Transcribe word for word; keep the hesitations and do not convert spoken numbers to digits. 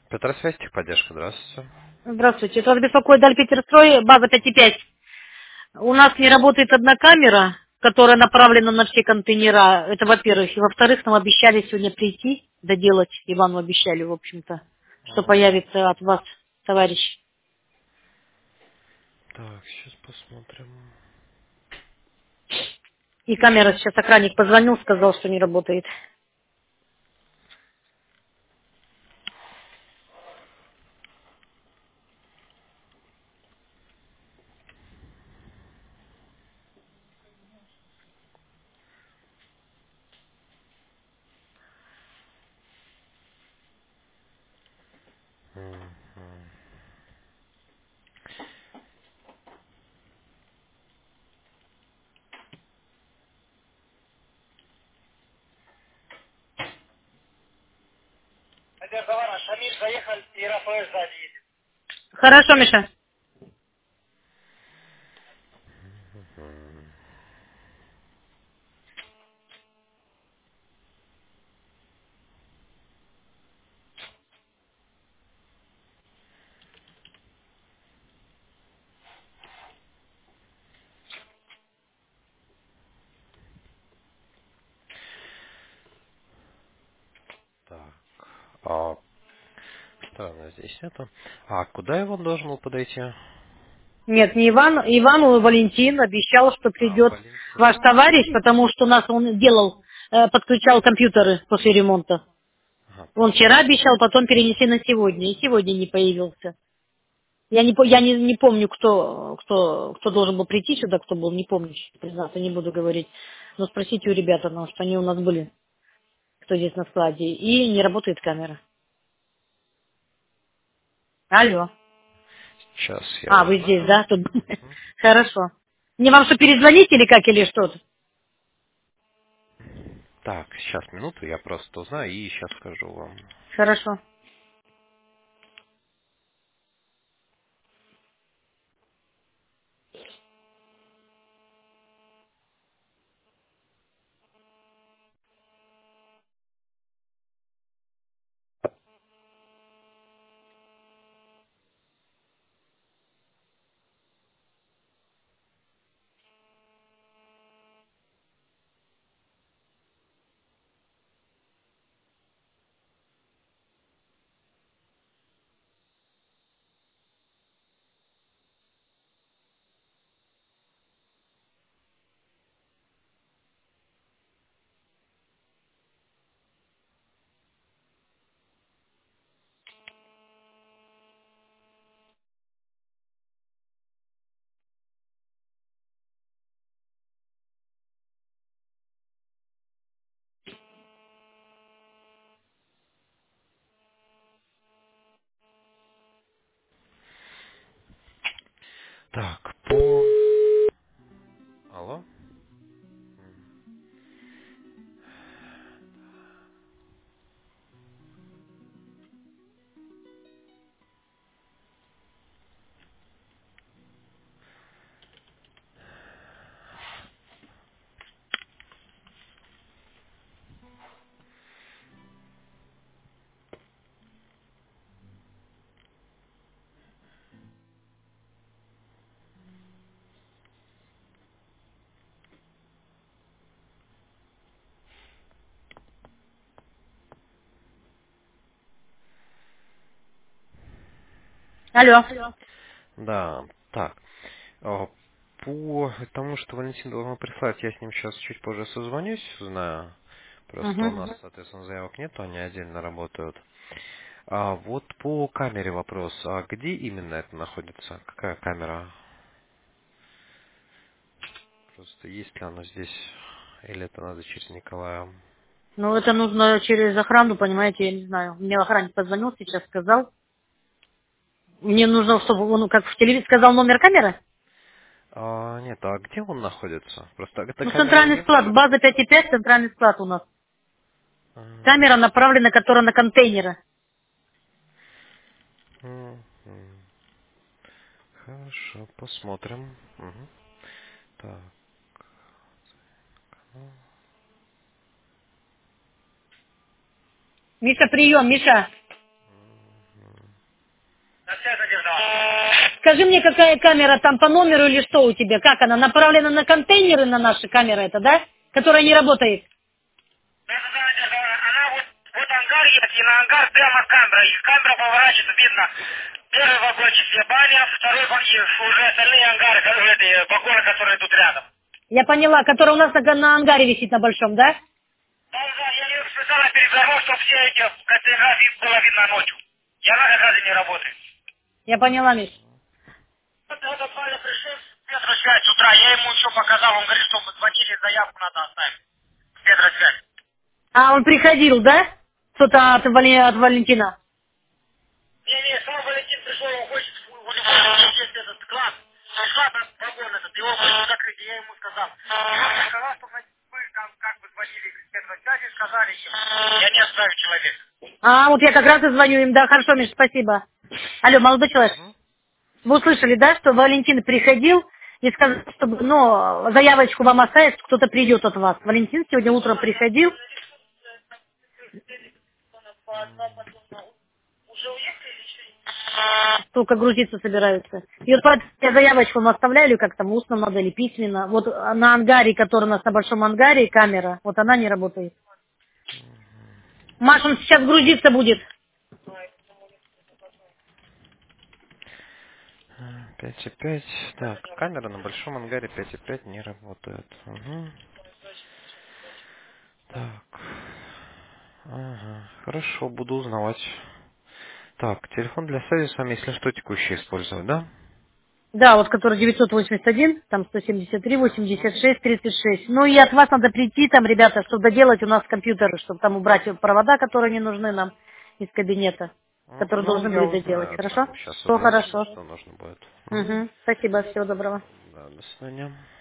Петросвязь, техподдержка, здравствуйте. Здравствуйте. Это вас беспокоит Дальпетерстрой, база пять и пять. У нас не работает одна камера, которая направлена на все контейнера. Это во-первых. И во-вторых, нам обещали сегодня прийти, доделать. Ивану обещали, в общем-то, что Мгм. появится от вас, товарищ. Так, сейчас посмотрим. И камера сейчас, охранник позвонил, сказал, что не работает. Мгм. Хорошо, Миша. Мгм. Так, а, странно, здесь нету. А куда его должен был подойти? Нет, не Иван. Ивану Валентин обещал, что А, придет Валентин. ваш товарищ, потому что у нас он делал, э, подключал компьютеры после ремонта. Ага, Он вчера обещал, потом перенесли на сегодня, и сегодня не появился. Я не, по- я не, не помню, кто, кто, кто должен был прийти сюда, кто был, не помню, признаться, не буду говорить. Но спросите у ребят, потому что они у нас были, кто здесь на складе. И не работает камера. Алло. сейчас я А, вы здесь, узнаю. да? Тут... Мгм. Хорошо. Мне вам что, перезвонить или как, или что-то? Так, сейчас минуту, я просто узнаю и сейчас скажу вам. Хорошо. Так, по... Алло? Алло. Да, так. А, По тому, что Валентин должен прислать, я с ним сейчас чуть позже созвонюсь, знаю. Просто у Угу. нас, соответственно, заявок нету, они отдельно работают. А вот по камере вопрос. А где именно это находится? Какая камера? Просто есть ли она здесь? Или это надо через Николая? Ну, это нужно через охрану, понимаете, я не знаю. Мне охранник позвонил сейчас, сказал. Мне нужно, чтобы он, как в телевизоре, сказал номер камеры. А, нет, а где он находится? Просто эта Ну, камера у центральный склад, него? база пять и пять, центральный склад у нас. А, Камера направлена, которая на контейнеры. м, м. Хорошо, посмотрим. Мгм. Так. Миша, прием, Миша. скажи мне, какая камера там по номеру или что у тебя? Как она? Направлена на контейнеры, на наши камеры это, да? Которая не работает? Да, да, да, да, да. Она вот, вот ангар есть, и на ангар прямо камера. И камера поворачивается, видно. Первый вагончик где баня, второй вагончик уже остальные ангары, которые, эти вагоны, которые тут рядом. Я поняла, которая у нас на, на ангаре висит на большом, да? Да, да, я ее специально перевернул, чтобы все эти фотографии было видно ночью. И она как раз и не работает. Я поняла, Миш. Вот этот парень пришел в Петросвязь с утра, я ему еще показал, он говорит, что мы звонили, заявку надо оставить. В Петросвязь. А он приходил, да? Кто-то от, Вали- от Валентина. Не, не, сам Валентин пришел, он хочет, у него есть этот класс, склад, вагон этот, его хочет закрыть, и я ему сказал. И он сказал, что вы там как бы звонили в Петросвязь, сказали им, я не оставлю человека. А, вот я как раз и звоню им. Да, хорошо, Миш, спасибо. Алло, молодой человек. Мгм. Вы услышали, да, что Валентин приходил и сказал, чтобы, ну, заявочку вам оставить, что кто-то придет от вас. Валентин сегодня утром приходил. Уже уехали или еще нет? Только грузиться собираются. И вот поэтому я заявочку вам оставляю, как там, устно надо или письменно. Вот на ангаре, который у нас на большом ангаре, камера, вот она не работает. Маш, он сейчас грузиться будет. пять и пять. Так, камера на большом ангаре пять и пять не работает. Угу. Так. Ага. Хорошо, буду узнавать. Так, телефон для связи с вами, если что, текущий использовать, да? Да, вот который девятьсот восемьдесят один, там сто семьдесят три, восемьдесят шесть, тридцать шесть. Ну и от вас надо прийти там, ребята, чтобы доделать у нас компьютеры, чтобы там убрать провода, которые не нужны нам из кабинета, М, которые Ну, должны я были доделать. узнаю, Хорошо? да. Сейчас Все узнаю, хорошо. что нужно будет. Мгм. Угу. Спасибо, всего доброго. Да, до свидания.